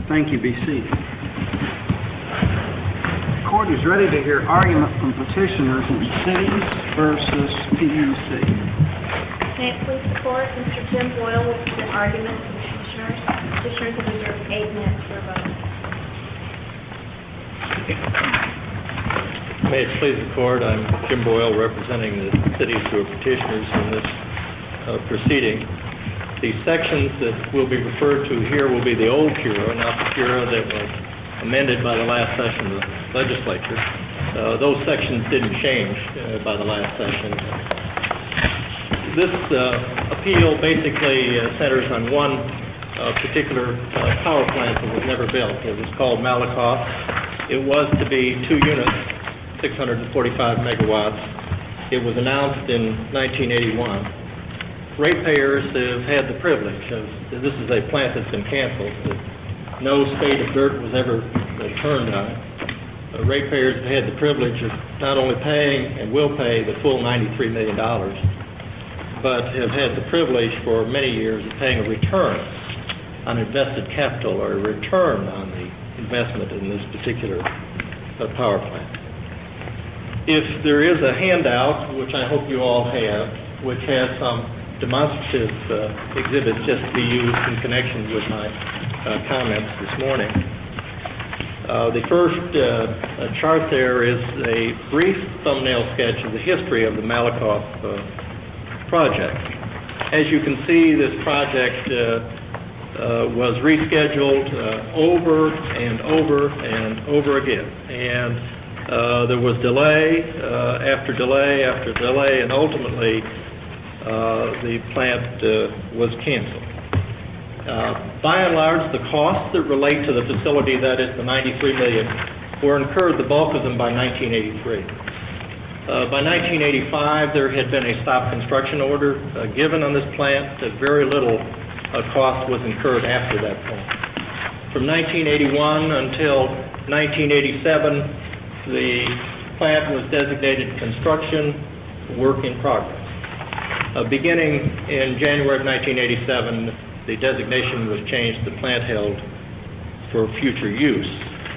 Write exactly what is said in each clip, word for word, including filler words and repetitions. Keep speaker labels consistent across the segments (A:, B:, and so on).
A: Thank you. Be seated. The court is ready to hear argument from petitioners in cities versus P U C.
B: May it please the court, Mister Tim Boyle will present argument for the petitioners. Petitioners have reserved eight minutes for a vote.
C: May it please the court, I'm Jim Boyle representing the cities who are petitioners in this uh, proceeding. The sections that will be referred to here will be the old CURA, not the CURA that was amended by the last session of the legislature. Uh, those sections didn't change uh, by the last session. This uh, appeal basically uh, centers on one uh, particular uh, power plant that was never built. It was called Malakoff. It was to be two units, six hundred forty-five megawatts. It was announced in nineteen eighty-one. Ratepayers have had the privilege of, this is a plant that's been canceled, that no spade of dirt was ever turned on it. Uh, ratepayers have had the privilege of not only paying and will pay the full ninety-three million dollars, but have had the privilege for many years of paying a return on invested capital, or a return on the investment in this particular uh, power plant. If there is a handout, which I hope you all have, which has some demonstrative uh, exhibits just to be used in connection with my uh, comments this morning. Uh, the first uh, chart there is a brief thumbnail sketch of the history of the Malakoff uh, project. As you can see, this project uh, uh, was rescheduled uh, over and over and over again. And uh, there was delay uh, after delay after delay, and ultimately Uh, the plant uh, was canceled. Uh, by and large, the costs that relate to the facility, that is the ninety-three million dollars, were incurred, the bulk of them, by nineteen eighty-three. Uh, by nineteen eighty-five, there had been a stop construction order uh, given on this plant. Uh, very little uh, cost was incurred after that point. From nineteen eighty-one until nineteen eighty-seven, the plant was designated construction work in progress. Uh, beginning in January of nineteen eighty-seven, the designation was changed to plant held for future use.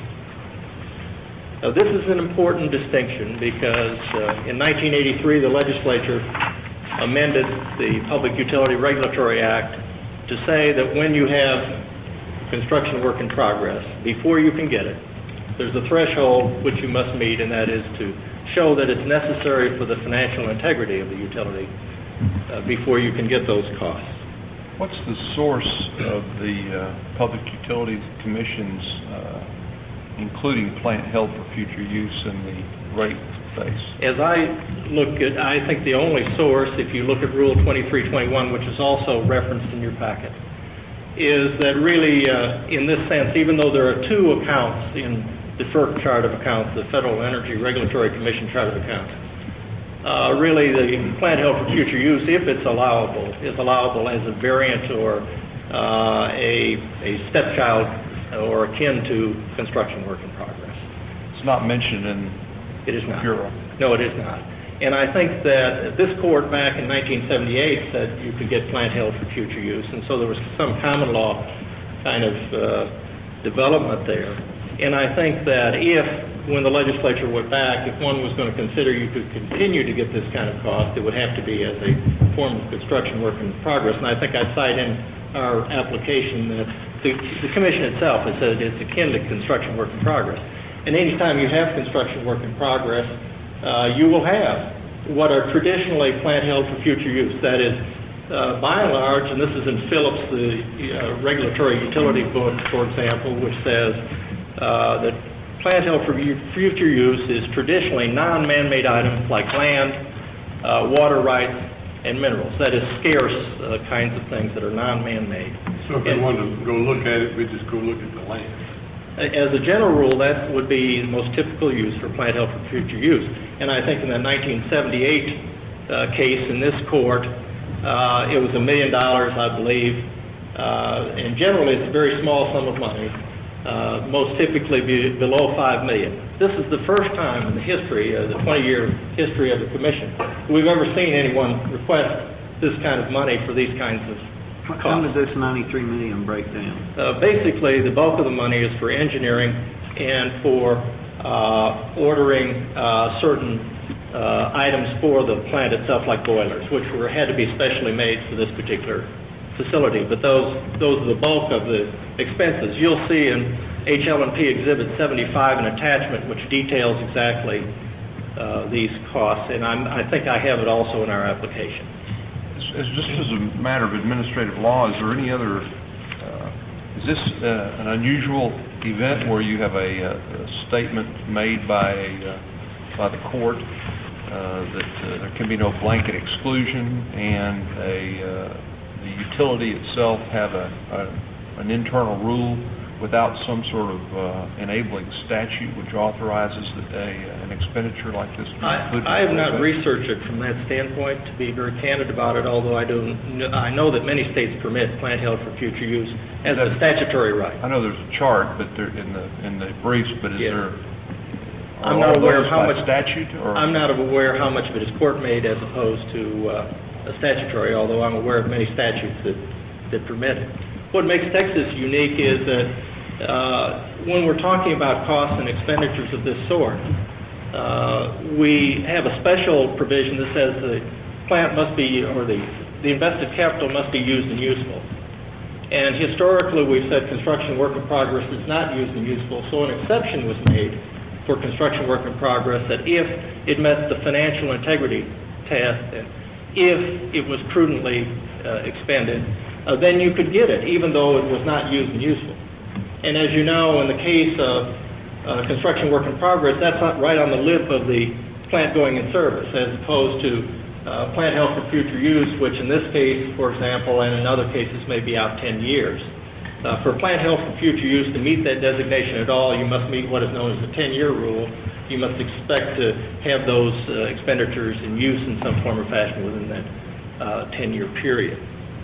C: Now, this is an important distinction because uh, in nineteen eighty-three, the legislature amended the Public Utility Regulatory Act to say that when you have construction work in progress, before you can get it, there's a threshold which you must meet, and that is to show that it's necessary for the financial integrity of the utility Uh, before you can get those costs.
D: What's the source of the uh, Public Utilities Commission's, uh, including plant held for future use in the rate base?
C: As I look at, I think the only source, if you look at Rule twenty-three twenty-one, which is also referenced in your packet, is that really, uh, in this sense, even though there are two accounts in the FERC chart of accounts, the Federal Energy Regulatory Commission chart of accounts, Uh, really, the plant held for future use, if it's allowable, is allowable as a variant or uh, a, a stepchild or akin to construction work in progress.
D: It's not mentioned in
C: it is not.
D: CURA.
C: No, it is not. And I think that this court back in nineteen seventy-eight said you could get plant held for future use, and so there was some common law kind of uh, development there. And I think that if, when the legislature went back, if one was going to consider you could continue to get this kind of cost, it would have to be as a form of construction work in progress. And I think I cite in our application that the, the Commission itself has said it's akin to construction work in progress. And any time you have construction work in progress, uh, you will have what are traditionally plant held for future use. That is, uh, by and large, and this is in Phillips, the uh, regulatory utility book, for example, which says uh, that plant held for future use is traditionally non-man-made items like land, uh, water rights, and minerals. That is scarce uh, kinds of things that are non-man-made.
E: So if we want to go look at it, we just go look at the land.
C: As a general rule, that would be the most typical use for plant held for future use. And I think in the nineteen seventy-eight uh, case in this court, uh, it was a million dollars, I believe. Uh, and generally, it's a very small sum of money. Uh, most typically be below five million dollars. This is the first time in the history, uh, the twenty-year history of the Commission, we've ever seen anyone request this kind of money for these kinds of
A: How did this ninety-three million break down?
C: Uh, basically, the bulk of the money is for engineering and for uh, ordering uh, certain uh, items for the plant itself, like boilers, which were had to be specially made for this particular facility. But those those are the bulk of the expenses. You'll see in H L and P Exhibit seventy-five an attachment which details exactly uh, these costs, and I'm, I think I have it also in our application.
D: As, as just as a matter of administrative law, is there any other, uh, is this uh, an unusual event where you have a, a, a statement made by, a, uh, by the court uh, that uh, there can be no blanket exclusion, and a, uh, the utility itself have a, a, an internal rule without some sort of uh, enabling statute which authorizes that a, an expenditure like this be
C: I,
D: included?
C: I have not researched it from that standpoint, to be very candid about it, although I do kn- I know that many states permit plant held for future use as a statutory right.
D: I know there's a chart, but there in the in the briefs, but is
C: Yes.
D: there?
C: I'm
D: are
C: not
D: all
C: aware of
D: those
C: how
D: by
C: much
D: statute, or
C: I'm not aware how much of it is court-made as opposed to uh, a statutory, although I'm aware of many statutes that, that permit it. What makes Texas unique is that uh, when we're talking about costs and expenditures of this sort, uh, we have a special provision that says the plant must be, or the, the invested capital must be used and useful. And historically, we've said construction work in progress is not used and useful, so an exception was made for construction work in progress that if it met the financial integrity test and if it was prudently uh, expended, uh, then you could get it, even though it was not used and useful. And as you know, in the case of uh, construction work in progress, that's not right on the lip of the plant going in service, as opposed to uh, plant held for future use, which in this case, for example, and in other cases may be out ten years. Uh, for plant held for future use to meet that designation at all, you must meet what is known as the ten-year rule. You must expect to have those uh, expenditures in use in some form or fashion within that uh, ten-year period.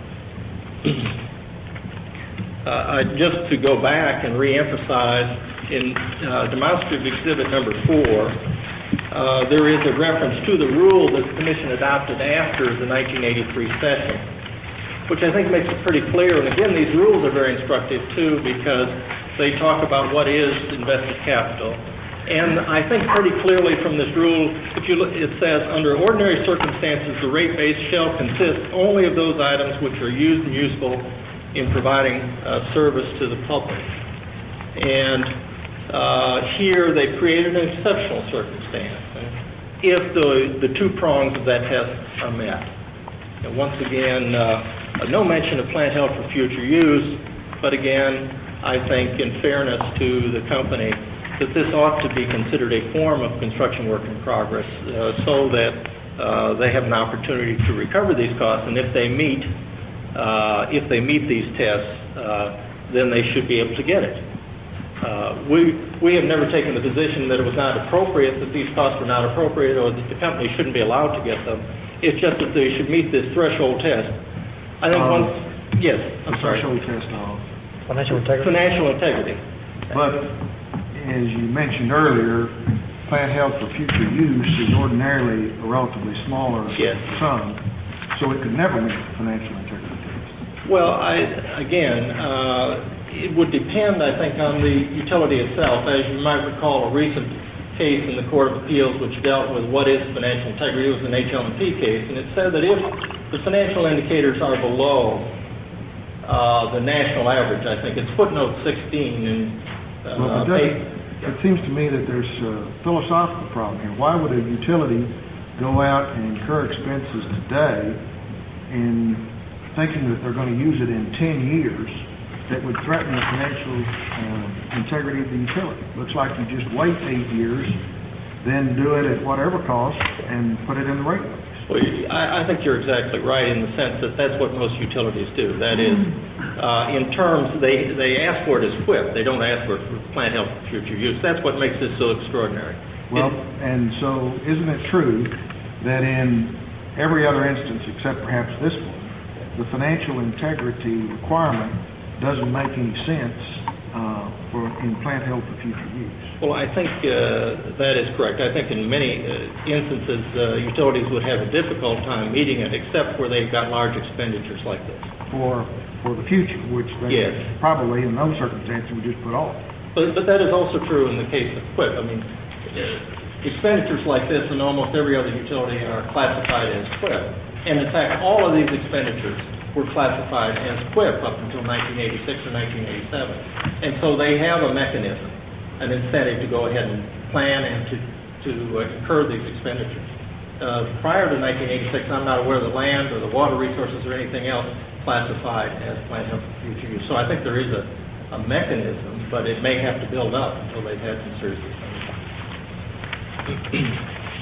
C: uh, I, just to go back and reemphasize, in uh, demonstrative exhibit number four, uh, there is a reference to the rule that the Commission adopted after the nineteen eighty-three session, which I think makes it pretty clear. And again, these rules are very instructive too, because they talk about what is invested capital. And I think pretty clearly from this rule, if you look, it says, under ordinary circumstances, the rate base shall consist only of those items which are used and useful in providing uh, service to the public. And uh, here they created an exceptional circumstance if the, the two prongs of that test are met. And once again, uh, no mention of plant held for future use, but again, I think in fairness to the company, that this ought to be considered a form of construction work in progress, uh, so that uh, they have an opportunity to recover these costs, and if they meet, uh, if they meet these tests, uh, then they should be able to get it. Uh, we we have never taken the position that it was not appropriate, that these costs were not appropriate, or that the company shouldn't be allowed to get them. It's just that they should meet this threshold test. I think
A: Um,
C: one, yes, I'm sorry.
A: Threshold test of.
C: Financial integrity. Financial integrity.
A: But as you mentioned earlier, plant held for future use is ordinarily a relatively smaller
C: Yes.
A: sum, so it could never meet the financial integrity test.
C: Well, I, again, uh, it would depend, I think, on the utility itself. As you might recall, a recent case in the Court of Appeals which dealt with what is financial integrity. It was an H L and P case, and it said that if the financial indicators are below uh, the national average, I think it's footnote sixteen in uh,
A: Well, it, doesn't-
C: page-
A: it seems to me that there's a philosophical problem here. Why would a utility go out and incur expenses today in thinking that they're going to use it in ten years that would threaten the financial uh, integrity of the utility? Looks like you just wait eight years, then do it at whatever cost and put it in the rate base.
C: Well, I, I think you're exactly right in the sense that that's what most utilities do. That is, uh, in terms, they, they ask for it as whip. They don't ask for it for plant held for future use. That's what makes this so extraordinary.
A: Well,
C: It-
A: and so isn't it true that in every other instance except perhaps this one, the financial integrity requirement doesn't make any sense uh, for in plant held for future use?
C: Well, I think uh, that is correct. I think in many uh, instances, uh, utilities would have a difficult time meeting it, except where they've got large expenditures like this.
A: for, for the future, which they
C: Yes.
A: probably in those circumstances would just put off.
C: But, but that is also true in the case of Q I P. I mean, uh, expenditures like this in almost every other utility are classified as Q I P. And in fact, all of these expenditures were classified as Q I P up until nineteen eighty-six or nineteen eighty-seven. And so they have a mechanism, an incentive to go ahead and plan and to, to uh, incur these expenditures. Uh, prior to nineteen eighty-six, I'm not aware of the land or the water resources or anything else classified as planned health for future use. So I think there is a, a mechanism, but it may have to build up until they've had some serious expenditures.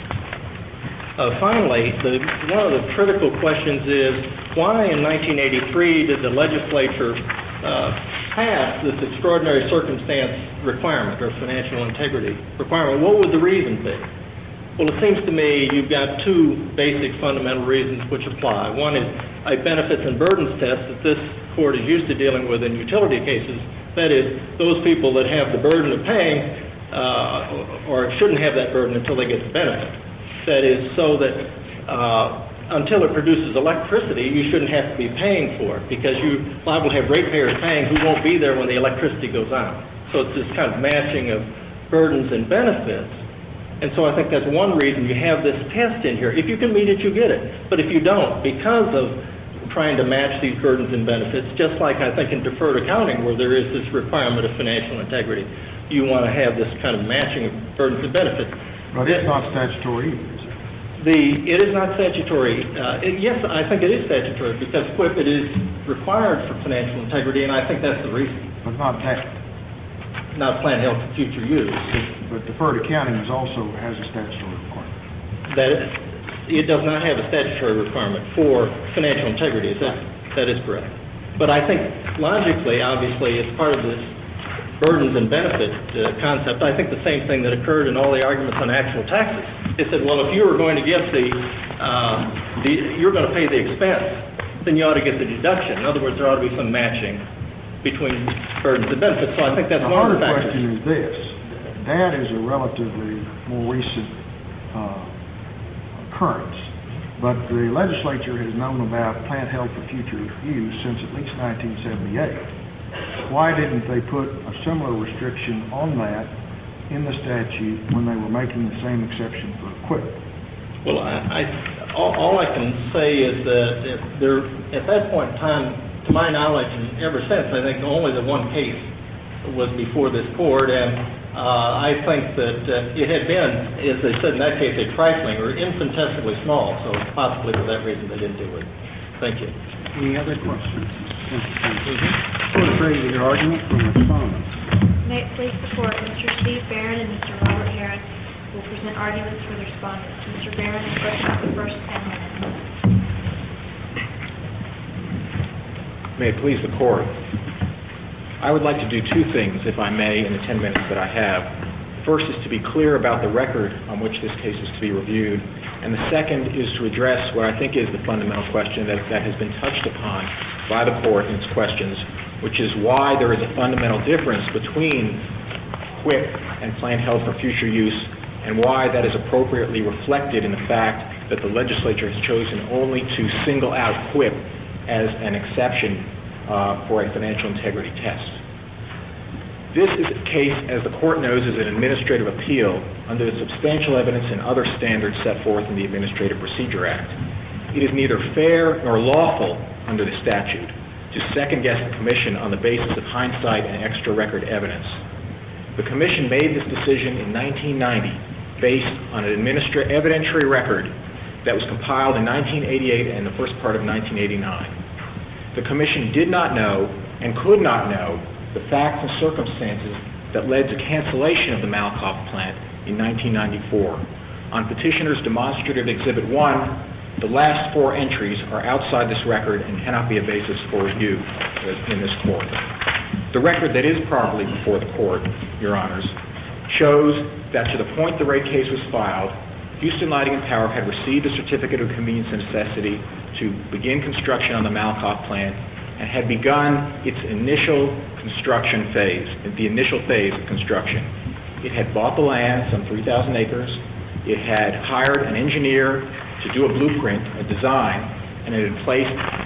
C: Uh, finally, the, one of the critical questions is, why in nineteen eighty-three did the legislature uh, pass this extraordinary circumstance requirement or financial integrity requirement? What would the reason be? Well, it seems to me you've got two basic fundamental reasons which apply. One is a benefits and burdens test that this court is used to dealing with in utility cases. That is, those people that have the burden of paying uh, or shouldn't have that burden until they get the benefit. That is, so that uh, until it produces electricity, you shouldn't have to be paying for it, because you're liable to have ratepayers paying who won't be there when the electricity goes on. So it's this kind of matching of burdens and benefits. And so I think that's one reason you have this test in here. If you can meet it, you get it. But if you don't, because of trying to match these burdens and benefits, just like I think in deferred accounting where there is this requirement of financial integrity, you want to have this kind of matching of burdens and benefits.
A: But it's not statutory either, is it?
C: The, it is not statutory. Uh, it, yes, I think it is statutory because Q I P it is required for financial integrity, and I think that's the reason.
A: But not that.
C: Not planned health for future use.
A: But deferred accounting is also has a statutory requirement.
C: That it, it does not have a statutory requirement for financial integrity. Is that, that is correct. But I think logically, obviously, it's part of this burdens and benefit uh, concept. I think the same thing that occurred in all the arguments on actual taxes. They said, well, if you were going to get the, uh, the you're going to pay the expense, then you ought to get the deduction. In other words, there ought to be some matching between burdens and benefits. So I think that's
A: the
C: one of the
A: harder
C: factors.
A: question is this. That is a relatively more recent uh, occurrence. But the legislature has known about plant health for future use since at least nineteen seventy-eight. Why didn't they put a similar restriction on that in the statute when they were making the same exception for Q I P?
C: Well, I, I, all, all I can say is that if there, at that point in time, to my knowledge, and ever since, I think only the one case was before this court, and uh, I think that uh, it had been, as they said in that case, a trifling or infinitesimally small, so possibly for that reason they didn't do it. Thank you.
A: Any other questions? Mm-hmm. Court is ready to hear argument from respondents.
B: May it please the court, Mister Steve Barron and Mister Robert Harris will present arguments for the respondents. Mister Barron is first for the first ten minutes.
F: May it please the court. I would like to do two things, if I may, in the ten minutes that I have. First is to be clear about the record on which this case is to be reviewed, and the second is to address what I think is the fundamental question that, that has been touched upon by the court in its questions, which is why there is a fundamental difference between Q I P and planned health for future use, and why that is appropriately reflected in the fact that the legislature has chosen only to single out Q I P as an exception uh, for a financial integrity test. This is a case, as the court knows, is an administrative appeal under the substantial evidence and other standards set forth in the Administrative Procedure Act. It is neither fair nor lawful under the statute to second-guess the Commission on the basis of hindsight and extra record evidence. The Commission made this decision in nineteen ninety based on an administra- evidentiary record that was compiled in nineteen eighty-eight and the first part of nineteen eighty-nine. The Commission did not know and could not know the facts and circumstances that led to cancellation of the Malkoff plant in nineteen ninety-four. On Petitioner's Demonstrative Exhibit one, the last four entries are outside this record and cannot be a basis for review in this court. The record that is properly before the court, Your Honors, shows that to the point the rate case was filed, Houston Lighting and Power had received a certificate of convenience and necessity to begin construction on the Malkoff plant and had begun its initial construction phase, the initial phase of construction. It had bought the land, some three thousand acres. It had hired an engineer to do a blueprint, a design, and it had placed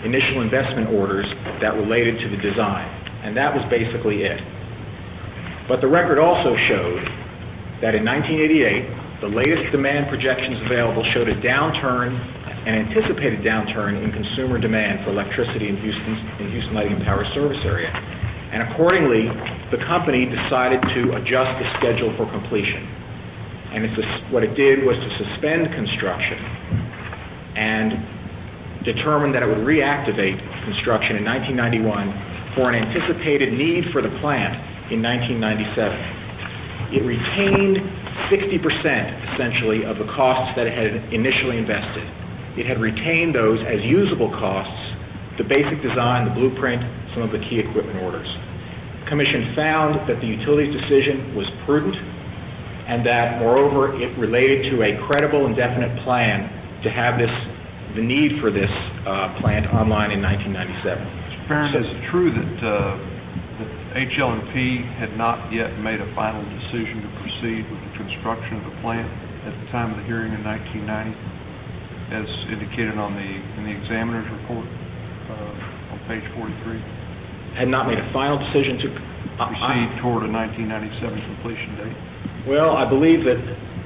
F: initial investment orders that related to the design. And that was basically it. But the record also showed that in nineteen eighty-eight, the latest demand projections available showed a downturn, an anticipated downturn in consumer demand for electricity in Houston's, in Houston Lighting and Power service area. And accordingly, the company decided to adjust the schedule for completion. And it's a, what it did was to suspend construction and determined that it would reactivate construction in nineteen ninety-one for an anticipated need for the plant in nineteen ninety-seven. It retained sixty percent, essentially, of the costs that it had initially invested. It had retained those as usable costs, the basic design, the blueprint, some of the key equipment orders. The Commission found that the utility's decision was prudent and that, moreover, it related to a credible and definite plan to have this, the need for this uh, plant online in nineteen ninety-seven.
D: Mister Barron, is it true that, uh, that H L and P had not yet made a final decision to proceed with the construction of the plant at the time of the hearing in nineteen ninety, as indicated on the, in the examiner's report uh, on page forty-three?
F: Had not made a final decision to uh,
D: proceed
F: I,
D: toward a nineteen ninety-seven completion date?
F: Well, I believe that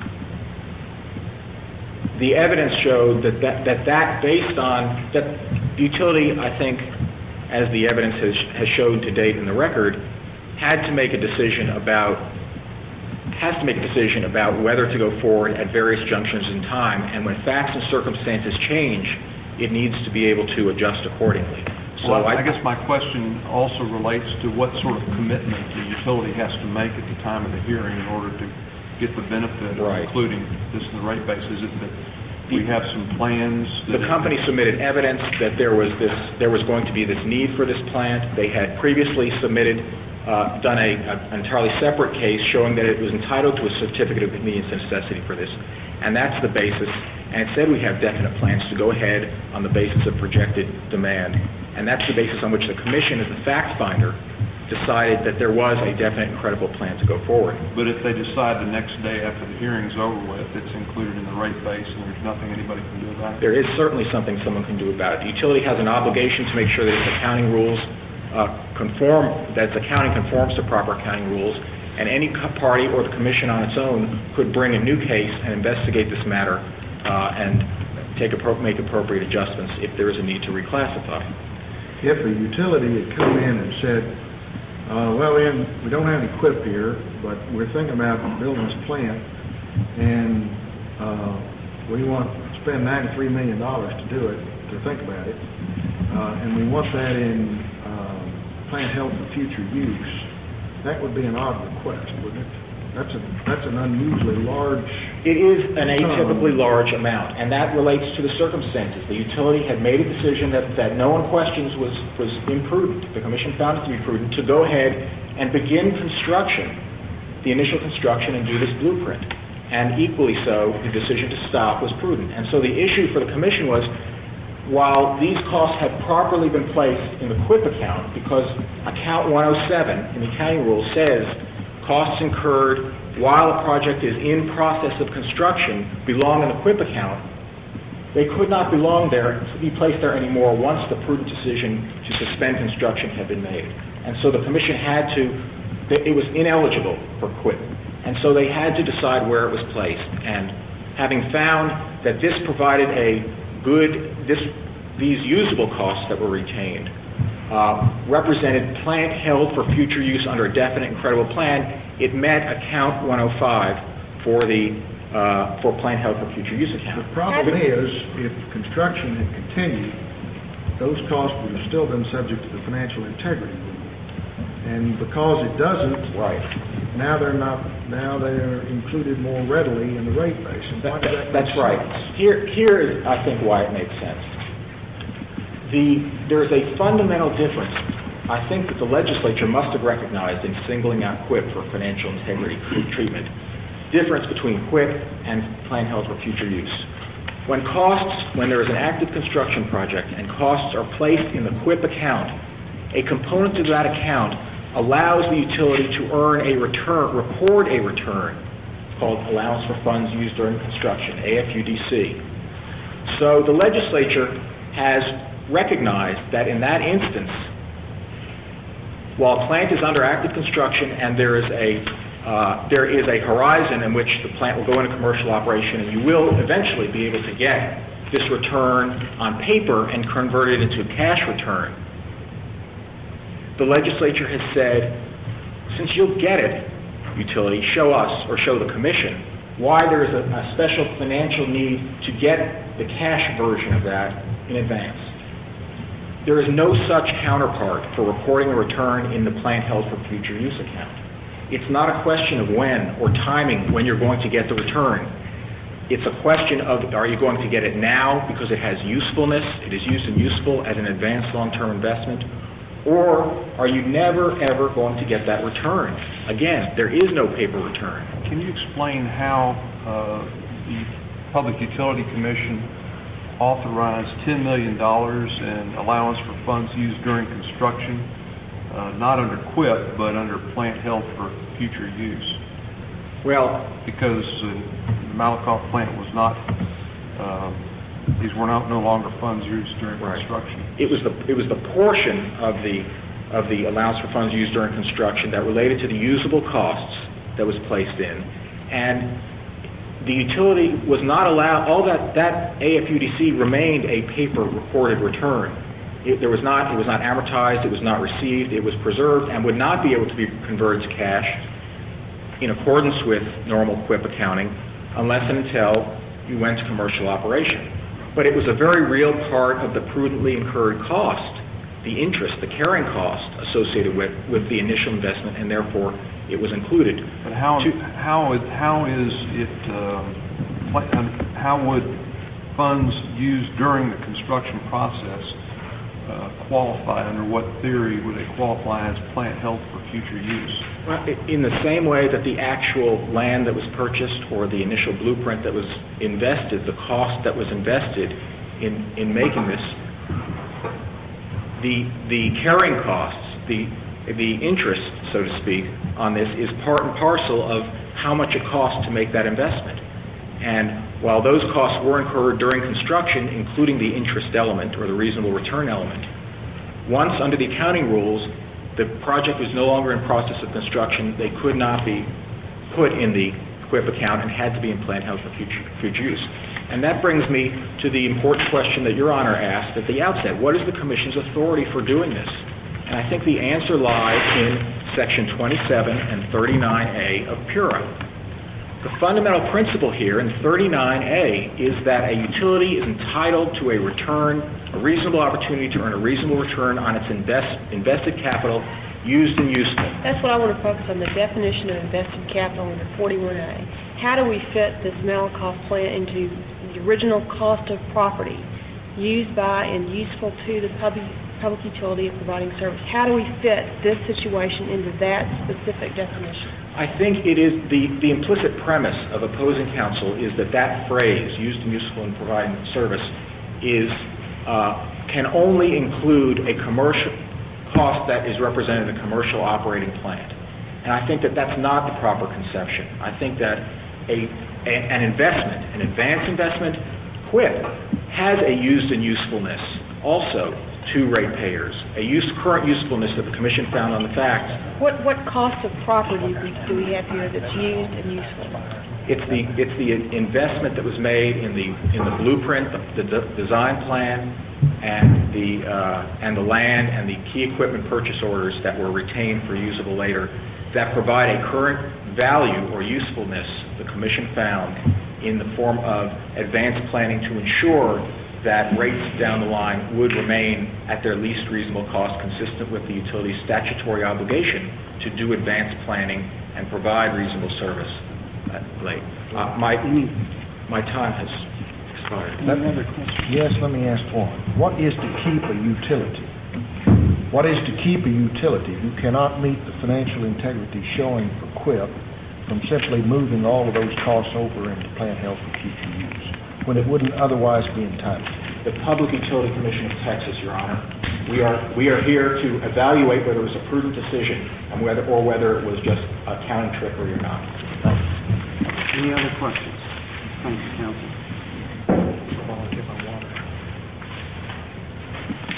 F: the evidence showed that that, that, that based on, that the utility, I think, as the evidence has, has showed to date in the record, had to make a decision about, has to make a decision about whether to go forward at various junctions in time, and when facts and circumstances change, it needs to be able to adjust accordingly. So
D: well, I,
F: I,
D: I guess my question also relates to what sort of commitment the utility has to make at the time of the hearing in order to get the benefit
F: right.
D: of including this in the rate base. Is it that we have some plans?
F: The company submitted evidence that there was this, there was going to be this need for this plant. They had previously submitted, uh, done a, a, an entirely separate case showing that it was entitled to a certificate of convenience and necessity for this. And that's the basis. And it said we have definite plans to go ahead on the basis of projected demand. And that's the basis on which the Commission, as the fact finder, decided that there was a definite and credible plan to go forward.
D: But if they decide the next day after the hearing's over with, it's included in the rate base and there's nothing anybody can do about it?
F: There is certainly something someone can do about it. The utility has an obligation to make sure that its accounting rules uh, conform, that its accounting conforms to proper accounting rules, and any party or the Commission on its own could bring a new case and investigate this matter uh, and take appro- make appropriate adjustments if there is a need to reclassify.
A: If a utility had come in and said, uh, well, in, we don't have any quip here, but we're thinking about building this plant, and uh, we want to spend ninety-three million dollars to do it, to think about it, uh, and we want that in uh, plant held for future use, that would be an odd request, wouldn't it? That's a that's an unusually large...
F: It is an atypically large amount, and that relates to the circumstances. The utility had made a decision that, that no one questions was, was imprudent. The Commission found it to be prudent to go ahead and begin construction, the initial construction, and do this blueprint. And equally so, the decision to stop was prudent. And so the issue for the Commission was, while these costs had properly been placed in the quip account, because account one oh seven in the accounting rules says costs incurred while a project is in process of construction belong in the quip account, they could not belong there, be placed there anymore once the prudent decision to suspend construction had been made. And so the Commission had to, it was ineligible for quip. And so they had to decide where it was placed. And having found that this provided a good, this, these usable costs that were retained uh, represented plant held for future use under a definite and credible plan, it met account one oh five for the uh, for plant held for future use account.
A: The problem is, if construction had continued, those costs would have still been subject to the financial integrity rule. And because it doesn't,
F: right
A: now they're not. Now they're included more readily in the rate base. And why does that make
F: That's
A: sense?
F: right. Here, here is, I think, why it makes sense. The there is a fundamental difference. I think that the legislature must have recognized in singling out quip for financial integrity treatment, difference between quip and plant held for future use. When costs, when there is an active construction project and costs are placed in the quip account, a component of that account allows the utility to earn a return, record a return called allowance for funds used during construction, A F U D C. So the legislature has recognized that in that instance, while a plant is under active construction and there is a uh, there is a horizon in which the plant will go into commercial operation, and you will eventually be able to get this return on paper and convert it into a cash return, the legislature has said, since you'll get it, utility, show us or show the commission why there is a, a special financial need to get the cash version of that in advance. There is no such counterpart for reporting a return in the plant held for future use account. It's not a question of when or timing when you're going to get the return. It's a question of, are you going to get it now because it has usefulness, it is used and useful as an advanced long-term investment, or are you never, ever going to get that return? Again, there is no paper return.
D: Can you explain how uh, the Public Utility Commission authorized ten million dollars in allowance for funds used during construction, uh, not under Q I P, but under plant held for future use?
F: Well,
D: because uh, the Malakoff plant was not, uh, these were not no longer funds used during
F: right.
D: construction.
F: It was the it was the portion of the of the allowance for funds used during construction that related to the usable costs that was placed in, and the utility was not allowed. All that that A F U D C remained a paper recorded return. It, there was not it was not amortized. It was not received. It was preserved and would not be able to be converted to cash in accordance with normal Q I P accounting unless and until you went to commercial operation. But it was a very real part of the prudently incurred cost, the interest, the carrying cost associated with, with the initial investment, and therefore it was included.
D: But how
F: to,
D: how is how is it um, how would funds used during the construction process uh, qualify? Under what theory would they qualify as plant held for future use?
F: Well, in the same way that the actual land that was purchased or the initial blueprint that was invested, the cost that was invested in, in making this, the the carrying costs, the the interest, so to speak, on this is part and parcel of how much it costs to make that investment. And while those costs were incurred during construction, including the interest element or the reasonable return element, once under the accounting rules, the project was no longer in process of construction, they could not be put in the Q I P account and had to be in plant held for future, future use. And that brings me to the important question that Your Honor asked at the outset. What is the Commission's authority for doing this? And I think the answer lies in Section twenty-seven and thirty-nine A of PURA. The fundamental principle here in thirty-nine A is that a utility is entitled to a return, a reasonable opportunity to earn a reasonable return on its invest, invested capital used and useful.
G: That's what I want to focus on, the definition of invested capital under forty-one A. How do we fit this Malakoff plant into the original cost of property used by and useful to the public, public utility of providing service? How do we fit this situation into that specific definition?
F: I think it is the, the implicit premise of opposing counsel is that that phrase, used and useful in providing service, is uh, can only include a commercial cost that is represented in a commercial operating plant. And I think that that's not the proper conception. I think that a, a an investment, an advanced investment, Q I P, has a used and usefulness also to ratepayers, a use, current usefulness that the Commission found on the facts.
G: What what cost of property do we, do we have here that's used and useful?
F: It's the it's the investment that was made in the in the blueprint, the, the design plan, and the uh, and the land and the key equipment purchase orders that were retained for usable later, that provide a current value or usefulness the Commission found in the form of advanced planning to ensure that rates down the line would remain at their least reasonable cost, consistent with the utility's statutory obligation to do advanced planning and provide reasonable service. Uh, late. Uh, my my time has expired.
A: Another question. Yes, let me ask one. What is to keep a utility? What is to keep a utility who cannot meet the financial integrity showing for Q I P from simply moving all of those costs over into plant held for future use, when it wouldn't otherwise be entitled?
F: The Public Utility Commission of Texas, Your Honor. We are we are here to evaluate whether it was a prudent decision and whether or whether it was just accounting trickery or not.
H: Any other questions? Thank you, counsel.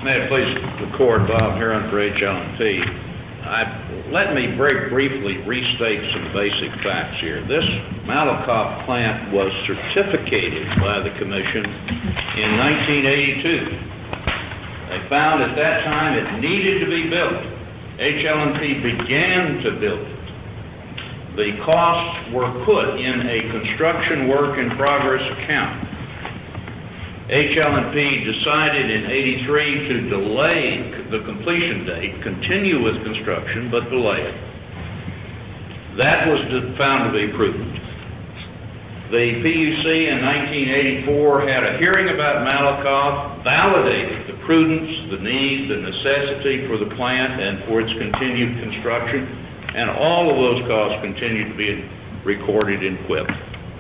I: May it please the court, Bob Heron for H L and P. I, let me very briefly restate some basic facts here. This Malakoff plant was certificated by the commission in nineteen eighty-two. They found at that time it needed to be built. H L and P began to build it. The costs were put in a construction work in progress account. H L and P decided in eighty-three to delay the completion date, continue with construction, but delay it. That was found to be prudent. The P U C in nineteen eighty-four had a hearing about Malakoff, validated the prudence, the need, the necessity for the plant and for its continued construction, and all of those costs continue to be recorded in Q I P.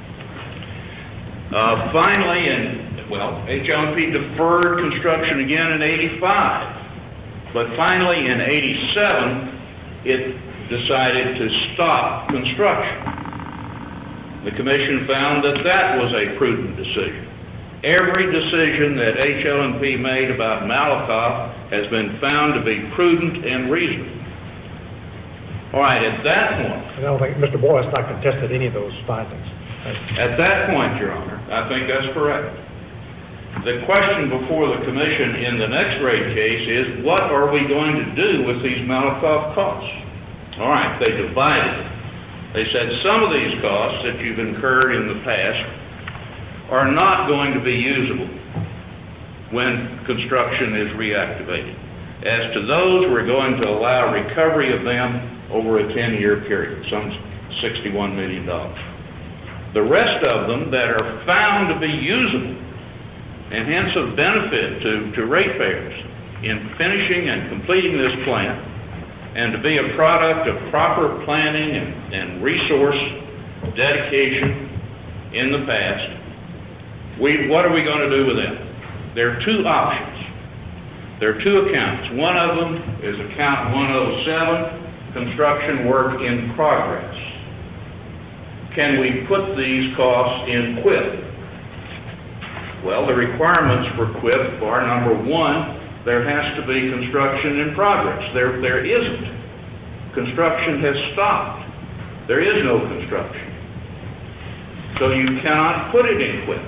I: Uh, finally, in Well, H L and P deferred construction again in eighty-five, but finally in eighty-seven, it decided to stop construction. The commission found that that was a prudent decision. Every decision that H L and P made about Malakoff has been found to be prudent and reasonable. All right, at that point...
J: I don't think Mister Boyle has not contested any of those findings.
I: At that point, Your Honor, I think that's correct. The question before the commission in the next rate case is, what are we going to do with these Malakoff costs? All right, they divided it. They said some of these costs that you've incurred in the past are not going to be usable when construction is reactivated. As to those, we're going to allow recovery of them over a ten-year period, some sixty-one million dollars. The rest of them that are found to be usable and hence of benefit to, to ratepayers in finishing and completing this plant and to be a product of proper planning and, and resource dedication in the past, we, what are we going to do with them? There are two options. There are two accounts. One of them is account one oh seven, construction work in progress. Can we put these costs in Q I P? Well, the requirements for Q I P are, number one, there has to be construction in progress. There, there isn't. Construction has stopped. There is no construction. So you cannot put it in Q I P.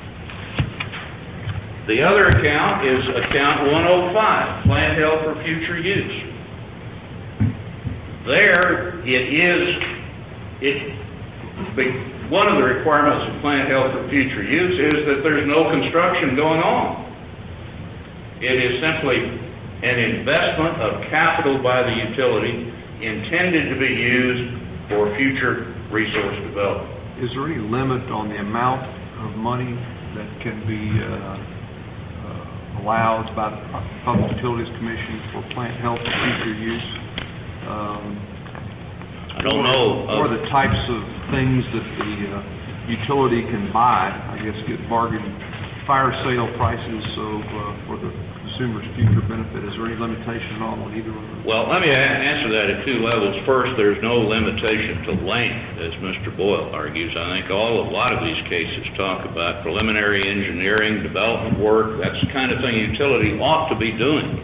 I: The other account is account one oh five, plant held for future use. There it is, it, one of the requirements of plant held for future use is that there's no construction going on. It is simply an investment of capital by the utility intended to be used for future resource development.
A: Is there any limit on the amount of money that can be uh, uh, allowed by the Public Utilities Commission for plant health for future use? Um,
I: I don't know.
A: Or the types of things that the uh, utility can buy, I guess, get bargain fire sale prices so uh, for the consumer's future benefit. Is there any limitation on on either of them?
I: Well, let me a- answer that at two levels. First, there's no limitation to land, as Mister Boyle argues. I think all a lot of these cases talk about preliminary engineering, development work. That's the kind of thing utility ought to be doing.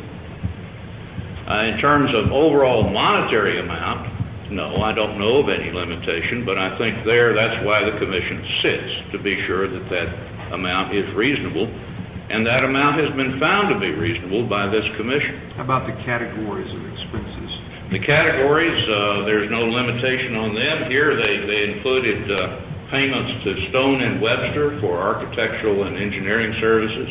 I: Uh, in terms of overall monetary amount, no, I don't know of any limitation, but I think there, that's why the commission sits, to be sure that that amount is reasonable, and that amount has been found to be reasonable by this commission.
A: How about the categories of expenses?
I: The categories, uh, there's no limitation on them. Here they, they included uh, payments to Stone and Webster for architectural and engineering services,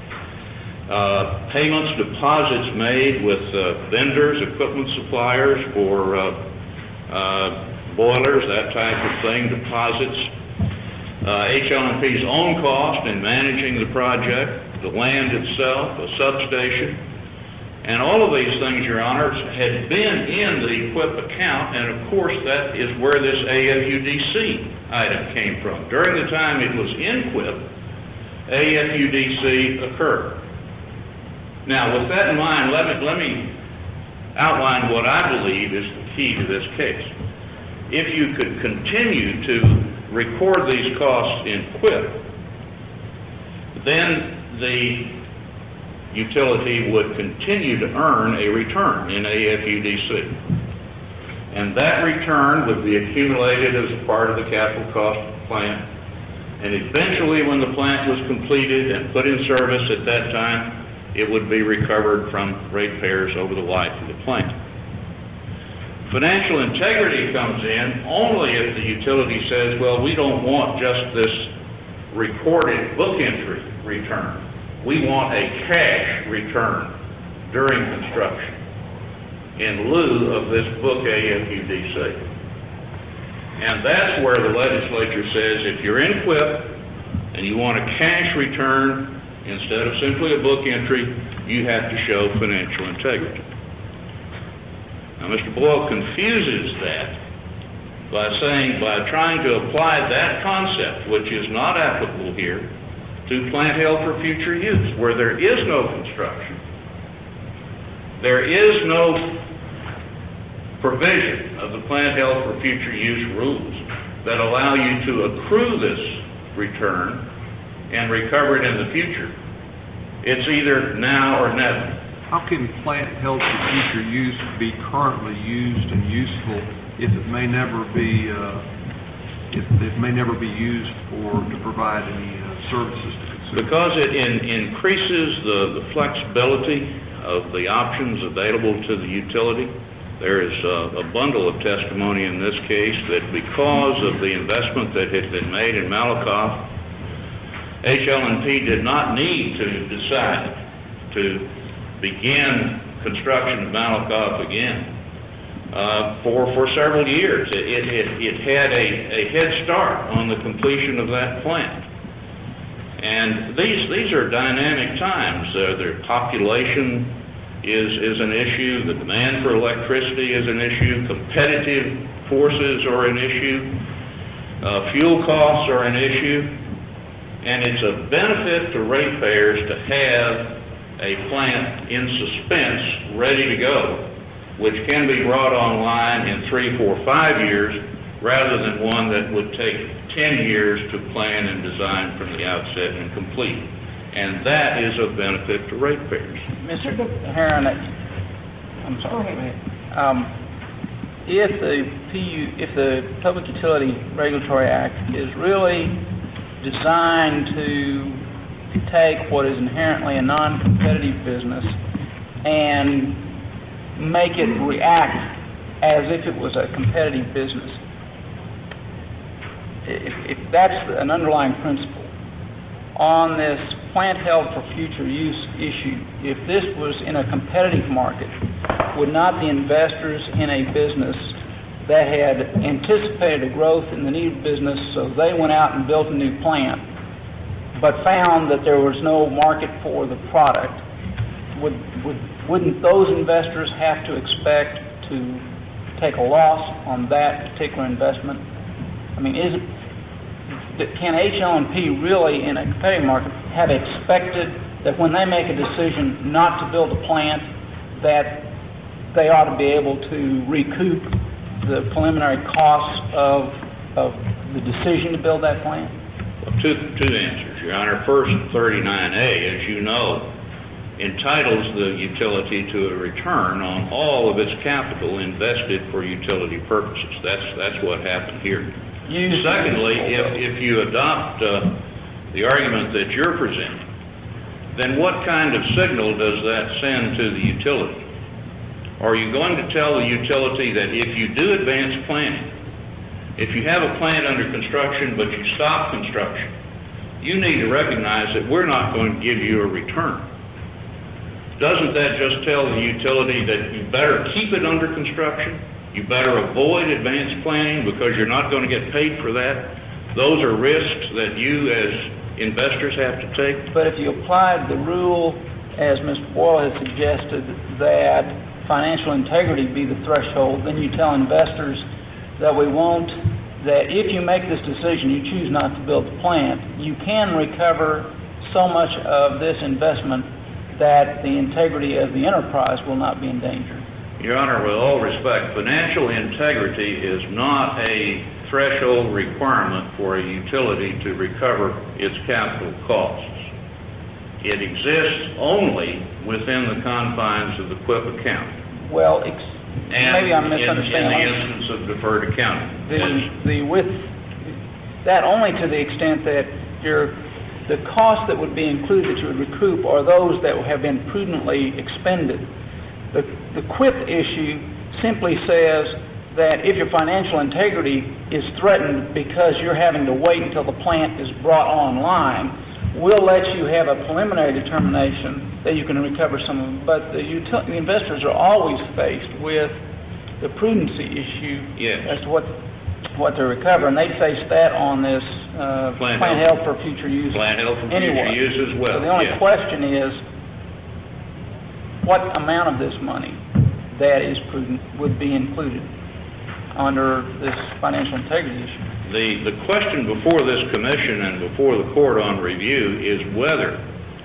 I: uh, payments, deposits made with uh, vendors, equipment suppliers for uh, uh, boilers, that type of thing, deposits, uh, H L and P's own cost in managing the project, the land itself, a substation, and all of these things, Your Honors, had been in the Q I P account, and of course that is where this A F U D C item came from. During the time it was in Q I P, A F U D C occurred. Now, with that in mind, let me, let me outline what I believe is the key to this case. If you could continue to record these costs in Q I P, then the utility would continue to earn a return in A F U D C. And that return would be accumulated as a part of the capital cost of the plant. And eventually, when the plant was completed and put in service at that time, it would be recovered from ratepayers over the life of the plant. Financial integrity comes in only if the utility says, well, we don't want just this recorded book entry return. We want a cash return during construction in lieu of this book A F U D C. And that's where the legislature says if you're in Quip and you want a cash return instead of simply a book entry, you have to show financial integrity. Now, Mister Boyle confuses that by saying, by trying to apply that concept, which is not applicable here, to plant held for future use, where there is no construction. There is no provision of the plant held for future use rules that allow you to accrue this return and recover it in the future. It's either now or never.
D: How can plant held for future use be currently used and useful if it may never be uh, if it may never be used for to provide any uh, services to consumers?
I: Because it in, increases the, the flexibility of the options available to the utility. There is a, a bundle of testimony in this case that because of the investment that had been made in Malakoff, H L N P did not need to decide to begin construction of Malakoff again uh, for, for several years. It, it, it had a, a head start on the completion of that plant. And these, these are dynamic times. Uh, their population is, is an issue. The demand for electricity is an issue. Competitive forces are an issue. Uh, fuel costs are an issue. And it's a benefit to ratepayers to have a plant in suspense, ready to go, which can be brought online in three, four, five years, rather than one that would take ten years to plan and design from the outset and complete. And that is of benefit to ratepayers.
K: Mister Herron, I'm sorry. Go ahead. Um, if the P U, if the Public Utility Regulatory Act is really designed to take what is inherently a non-competitive business and make it react as if it was a competitive business, if, if that's an underlying principle on this plant held for future use issue, if this was in a competitive market, would not the investors in a business that had anticipated a growth in the need of business, so they went out and built a new plant, but found that there was no market for the product, would, would, wouldn't those investors have to expect to take a loss on that particular investment? I mean, is it, can H L N P really, in a competitive market, have expected that when they make a decision not to build a plant, that they ought to be able to recoup the preliminary costs of, of the decision to build that plant?
I: Well, two, two answers, Your Honor. First, thirty-nine A, as you know, entitles the utility to a return on all of its capital invested for utility purposes. That's, that's what happened here. You Secondly, if, if you adopt uh, the argument that you're presenting, then what kind of signal does that send to the utility? Are you going to tell the utility that if you do advance planning, if you have a plant under construction but you stop construction, you need to recognize that we're not going to give you a return? Doesn't that just tell the utility that you better keep it under construction? You better avoid advanced planning because you're not going to get paid for that? Those are risks that you as investors have to take.
K: But if you applied the rule, as Mister Boyle has suggested, that financial integrity be the threshold, then you tell investors that we won't, that if you make this decision, you choose not to build the plant, you can recover so much of this investment that the integrity of the enterprise will not be endangered.
I: Your Honor, with all respect, financial integrity is not a threshold requirement for a utility to recover its capital costs. It exists only within the confines of the Quipp account.
K: Well, ex-
I: And
K: maybe I'm
I: in-
K: misunderstanding.
I: In the instance of deferred accounting.
K: The, the with that only to the extent that your the costs that would be included that you would recoup are those that have been prudently expended. The the Quipp issue simply says that if your financial integrity is threatened because you're having to wait until the plant is brought online, we'll let you have a preliminary determination that you can recover some of them. But the, util- the investors are always faced with the prudency issue
I: Yes.
K: as to what what to recover, and they face that on this uh,
I: Plant
K: plant
I: health.
K: health for future use.
I: Plant health for
K: anyway.
I: future use as well,
K: So the only
I: yeah.
K: question is, what amount of this money that is prudent would be included under this financial integrity issue?
I: The, the question before this commission and before the court on review is whether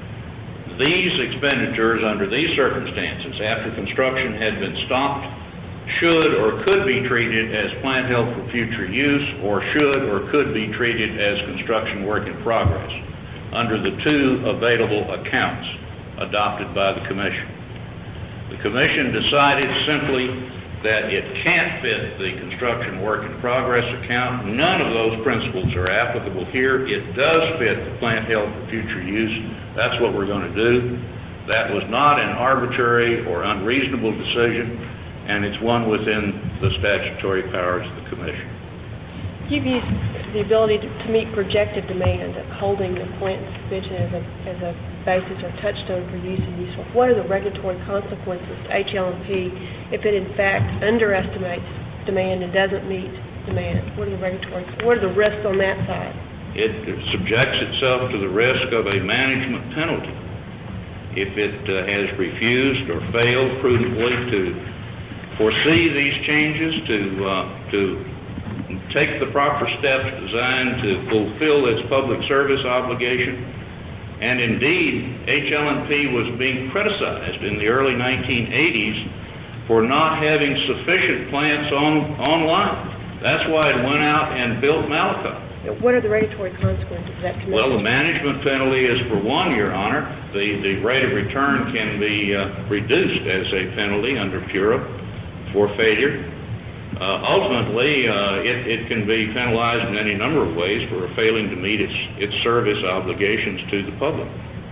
I: these expenditures under these circumstances, after construction had been stopped, should or could be treated as plant health for future use, or should or could be treated as construction work in progress under the two available accounts adopted by the commission. The commission decided simply that it can't fit the construction work in progress account. None of those principles are applicable here. It does fit the plant health for future use. That's what we're going to do. That was not an arbitrary or unreasonable decision, and it's one within the statutory powers of the commission.
G: You've used the ability to, to meet projected demand of holding the plant in suspension as a, as a basis or touchstone for use and useful. What are the regulatory consequences to H L M P if it in fact underestimates demand and doesn't meet demand? What are the regulatory, what are the risks on that side?
I: It subjects itself to the risk of a management penalty if it uh, has refused or failed prudently to foresee these changes, to uh, to take the proper steps designed to fulfill its public service obligation. And indeed, H L M P was being criticized in the early nineteen eighties for not having sufficient plants on online. That's why it went out and built Malakoff.
G: What are the regulatory consequences of that commitment?
I: Well, the management penalty is for one, Your Honor. The, the rate of return can be uh, reduced as a penalty under PURA for failure. Uh, ultimately, uh, it, it can be penalized in any number of ways for failing to meet its, its service obligations to the public.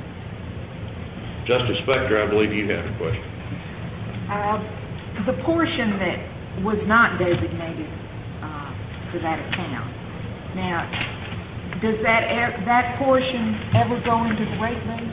I: Justice Spector, I believe you have a question.
L: Uh, the portion that was not designated uh, for that account, now, does that e- that portion ever go into the rate base?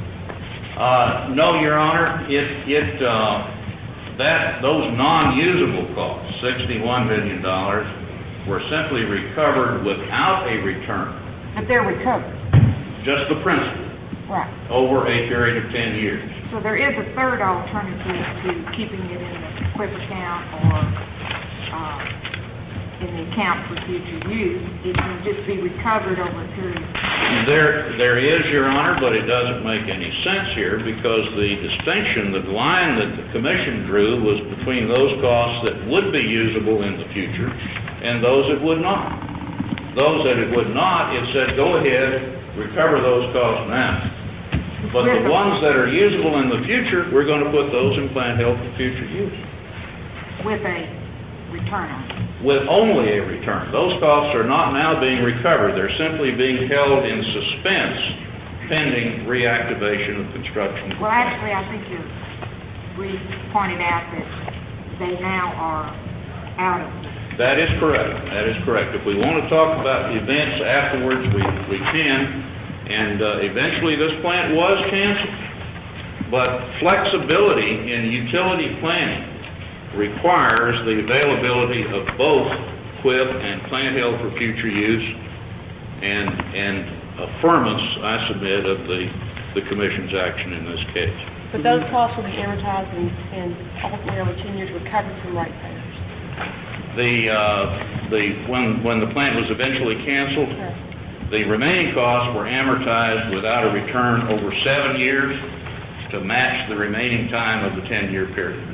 I: Uh, no, Your Honor. It, it, uh, that, those non-usable costs, sixty-one million dollars, were simply recovered without a return.
L: But they're recovered.
I: Just the principal.
L: Right.
I: Over a period of ten years.
L: So there is a third alternative to keeping it in the Quipp account or uh, in the account for future use. It can just be recovered over a period of time.
I: There, there is, Your Honor, but it doesn't make any sense here because the distinction, the line that the commission drew was between those costs that would be usable in the future and those that would not. Those that it would not, it said, go ahead, recover those costs now. But the ones that are usable in the future, we're going to put those in plant health for future use.
L: With a return on it.
I: With only a return. Those costs are not now being recovered. They're simply being held in suspense pending reactivation of construction.
L: Well, actually, I think your brief pointed out that they now are out of it.
I: That is correct. That is correct. If we want to talk about the events afterwards, we, we can. And uh, eventually this plant was canceled. But flexibility in utility planning requires the availability of both Quipp and plant health for future use and, and affirmance, I submit, of the, the Commission's action in this case.
G: But those costs will be amortized and, and ultimately over ten years recovered from ratepayers.
I: The, uh, the, when, when the plant was eventually canceled,
G: Sure.
I: the remaining costs were amortized without a return over seven years to match the remaining time of the ten-year period.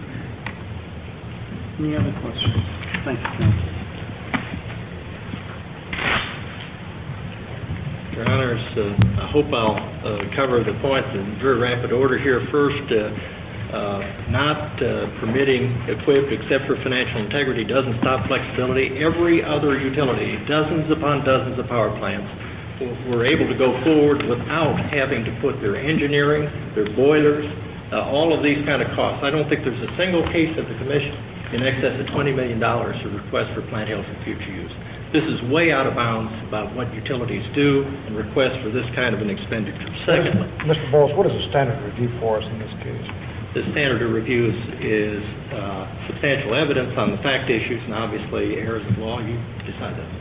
H: Any other questions? Thank you, counsel.
C: Your Honors, uh, hope I'll uh, cover the points in very rapid order here. First, uh, uh, not uh, permitting equip except for financial integrity doesn't stop flexibility. Every other utility, dozens upon dozens of power plants, were able to go forward without having to put their engineering, their boilers, uh, all of these kind of costs. I don't think there's a single case at the Commission in excess of twenty million dollars for request for plant health for future use. This is way out of bounds about what utilities do and request for this kind of an expenditure. Secondly,
J: Mister Boyles, what is the standard review for us in this case?
C: the standard of reviews is uh, substantial evidence on the fact issues, and obviously errors of law. You decide that.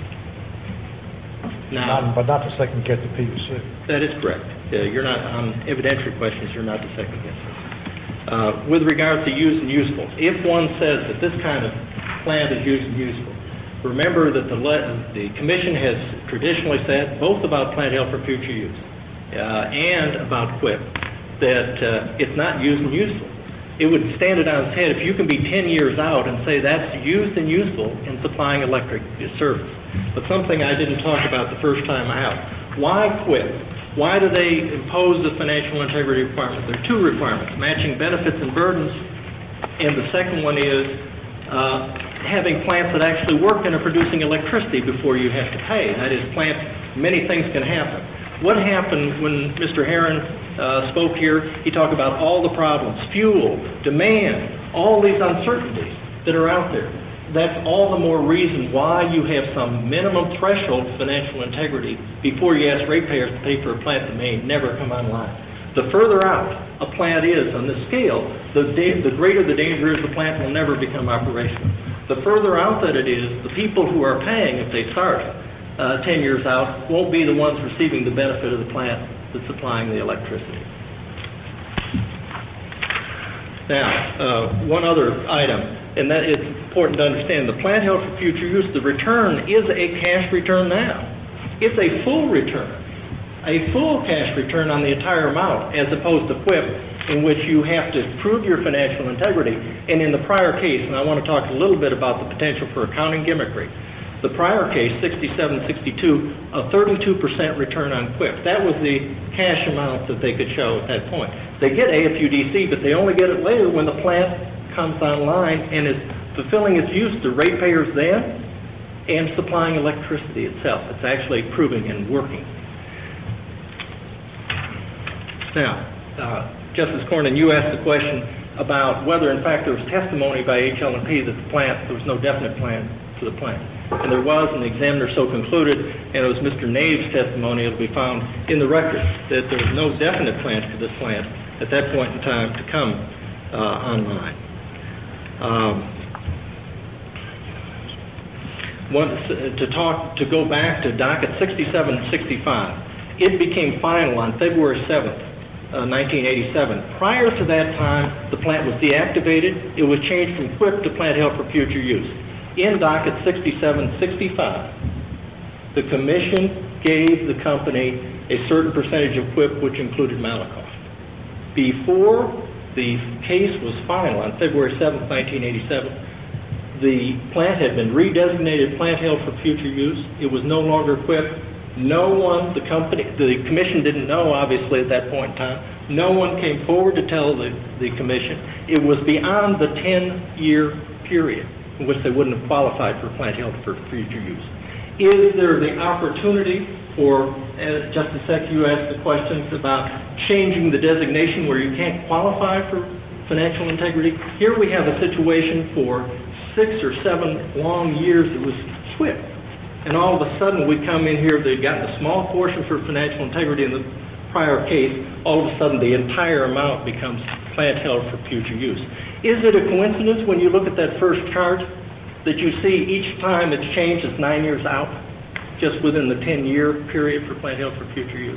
C: Now,
J: Not, but not the second get the P U C.
C: that is correct. Uh, you're not on evidentiary questions. You're not the second guesser. Uh, with regard to use and useful, if one says that this kind of plant is used and useful, remember that the le- the Commission has traditionally said both about plant health for future use uh, and about Q I P that uh, it's not used and useful. It would stand it on its head if you can be ten years out and say that's used and useful in supplying electric service. But something I didn't talk about the first time out. Why Q I P? Why do they impose the financial integrity requirement? There are two requirements, matching benefits and burdens, and the second one is uh, having plants that actually work and are producing electricity before you have to pay. That is, plants, many things can happen. What happened when Mister Herron uh, spoke here? He talked about all the problems, fuel, demand, all these uncertainties that are out there. That's all the more reason why you have some minimum threshold of financial integrity before you ask ratepayers to pay for a plant that may never come online. The further out a plant is on the scale, the, da- the greater the danger is the plant will never become operational. The further out that it is, the people who are paying, if they start uh, ten years out, won't be the ones receiving the benefit of the plant that's supplying the electricity. Now, uh, one other item, and that it's important to understand, the plant held for future use, the return is a cash return now. It's a full return, a full cash return on the entire amount, as opposed to Q I P, in which you have to prove your financial integrity. And in the prior case, and I want to talk a little bit about the potential for accounting gimmickry, the prior case, sixty-seven sixty-two, a thirty-two percent return on Q I P. That was the cash amount that they could show at that point. They get A F U D C, but they only get it later when the plant comes online and is fulfilling its use to ratepayers then and supplying electricity itself. It's actually proving and working. Now, uh, Justice Cornyn, you asked the question about whether, in fact, there was testimony by H L and P that the plant, there was no definite plan for the plant. And there was, and the examiner so concluded, and it was Mister Nave's testimony that we found in the record, that there was no definite plan for this plant at that point in time to come uh, online. Um, one, to talk, to go back to docket sixty-seven sixty-five, it became final on February seventh, uh, nineteen eighty-seven. Prior to that time, the plant was deactivated. It was changed from Q I P to plant held for future use. In docket sixty-seven sixty-five, the Commission gave the company a certain percentage of Q I P, which included Malakoff. Before the case was final on February seventh, nineteen eighty-seven, the plant had been redesignated plant held for future use. It was no longer Q I P. No one, the company, the Commission didn't know, obviously, at that point in time. No one came forward to tell the, the Commission. It was beyond the ten-year period in which they wouldn't have qualified for plant held for future use. Is there the opportunity for, uh, Justice Seck, you asked the questions about changing the designation where you can't qualify for financial integrity? Here we have a situation for six or seven long years it was Q I P. And all of a sudden we come in here, they've gotten a small portion for financial integrity in the prior case. All of a sudden the entire amount becomes plant held for future use. Is it a coincidence when you look at that first chart that you see each time it's changed, it's nine years out, just within the ten-year period for plant held for future use?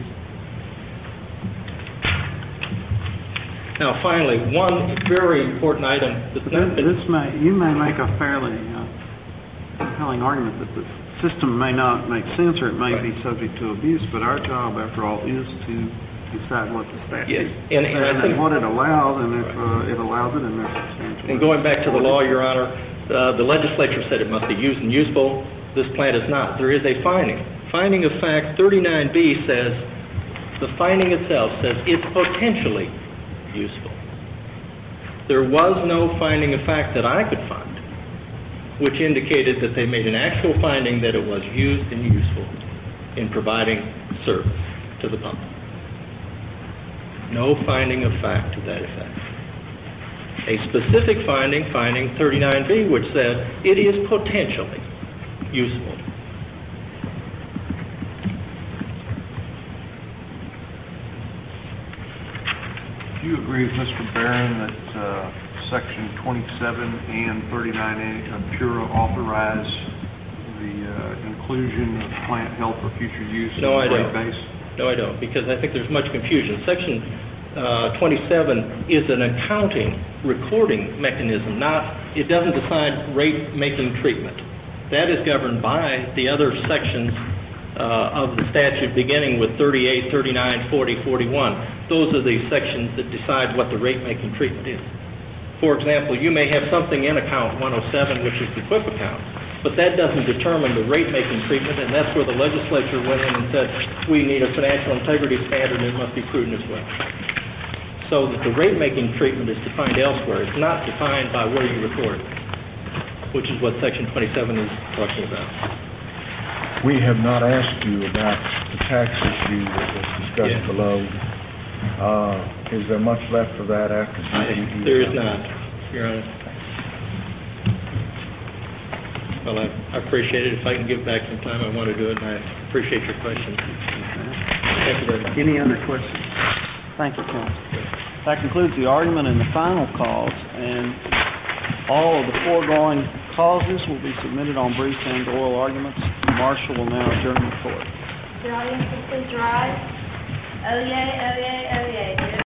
C: Now, finally, one very important item that's not been...
H: This may, you may make a fairly uh, compelling argument that the system may not make sense or it may be subject to abuse, but our job, after all, is to decide what the statute
C: Yes, and, and,
H: and
C: I think
H: what it allows, and if uh, it allows it, and there's substantial...
C: And going back to the law, Your Honor, uh, the legislature said it must be used and useful. This plant is not. There is a finding. Finding of fact thirty-nine B says The finding itself says it's potentially useful. There was no finding of fact that I could find which indicated that they made an actual finding that it was used and useful in providing service to the public. No finding of fact to that effect. A specific finding, finding thirty-nine B, which said it is potentially useful.
D: Do you agree with Mister Barron that uh, Section twenty-seven and thirty-nine A of PURA authorize the uh, inclusion of plant held for future use
C: No, I
D: in the
C: don't.
D: rate base?
C: No, I don't, because I think there's much confusion. Section uh, twenty-seven is an accounting recording mechanism, not, it doesn't decide rate-making treatment. That is governed by the other sections uh, of the statute, beginning with thirty-eight, thirty-nine, forty, forty-one. Those are the sections that decide what the rate-making treatment is. For example, you may have something in account one oh seven, which is the Q I P account, but that doesn't determine the rate-making treatment, and that's where the legislature went in and said, we need a financial integrity standard, and it must be prudent as well. So that the rate-making treatment is defined elsewhere. It's not defined by where you record it, which is what Section twenty-seven is talking about.
J: We have not asked you about the tax issue that was discussed
C: Yeah.
J: below. Uh, is there much left for that after?
C: I- There is not, Your Honor. Well, I I appreciate it. If I can give back some time, I want to do it, and I appreciate your question. Thank you very much.
H: Any other questions? Thank you, counsel. That concludes the argument in the final cause, and all of the foregoing causes will be submitted on briefs and oral arguments. The marshal will now adjourn the court.
B: The audience will please rise. Oh yay, oh yay, oh yay.